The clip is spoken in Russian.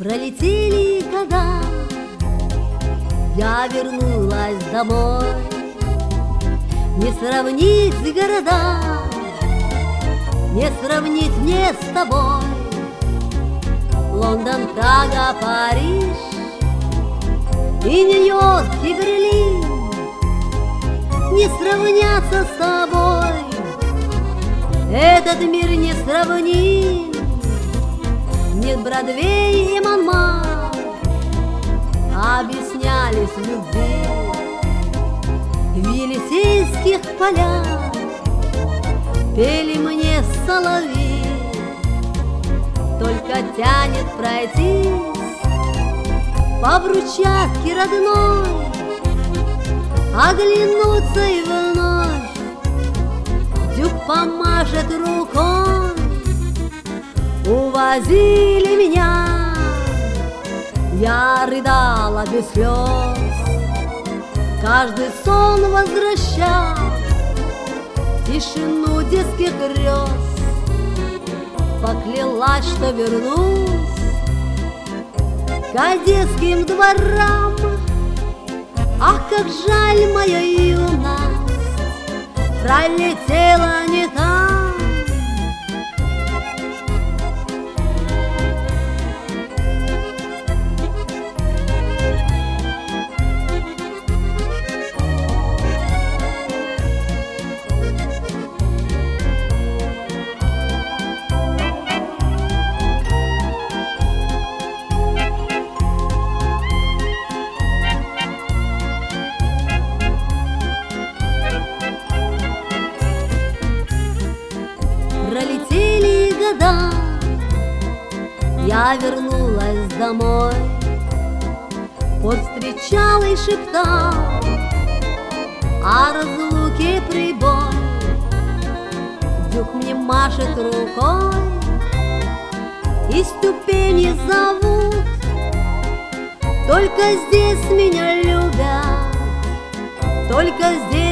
Пролетели года, я вернулась домой. Не сравнить с городами, не сравнить мне с тобой. Лондон, Прага, Париж и Нью-Йорк, и Берлин не сравнятся с тобой. Этот мир не сравним. Нет, Бродвей и Монмартр объяснялись в любви. В Елисейских полях пели мне соловьи. Только тянет пройтись по брусчатке родной, оглянуться и вновь Дюк помашет рукой. Увозили меня, я рыдала без слез. Каждый сон возвращал тишину детских грез. Поклялась, что вернусь к одесским дворам. Ах, как жаль, моя юность пролетела не там. Пролетели года, я вернулась домой. Пот встречал и шептал о разлуке прибой. Дюк мне машет рукой, и ступени зовут. Только здесь меня любят, только здесь